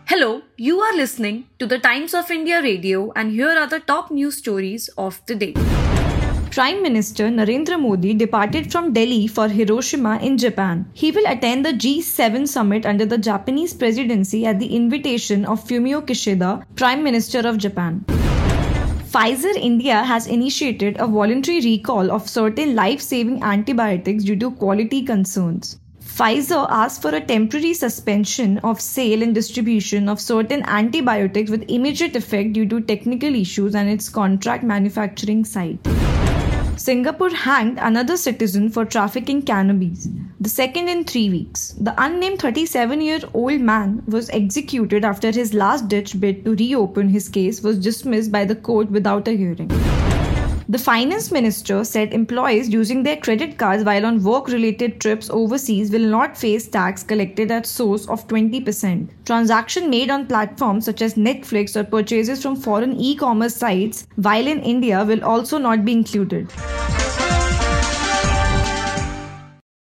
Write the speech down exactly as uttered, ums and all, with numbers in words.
Hello, you are listening to the Times of India radio, and here are the top news stories of the day. Prime Minister Narendra Modi departed from Delhi for Hiroshima in Japan. He will attend the G seven summit under the Japanese presidency at the invitation of Fumio Kishida, Prime Minister of Japan. Pfizer India has initiated a voluntary recall of certain life-saving antibiotics due to quality concerns. Pfizer asked for a temporary suspension of sale and distribution of certain antibiotics with immediate effect due to technical issues and its contract manufacturing site. Singapore hanged another citizen for trafficking cannabis, the second in three weeks. The unnamed thirty-seven-year-old man was executed after his last-ditch bid to reopen his case was dismissed by the court without a hearing. The finance minister said employees using their credit cards while on work-related trips overseas will not face tax collected at source of twenty percent. Transactions made on platforms such as Netflix or purchases from foreign e-commerce sites while in India will also not be included.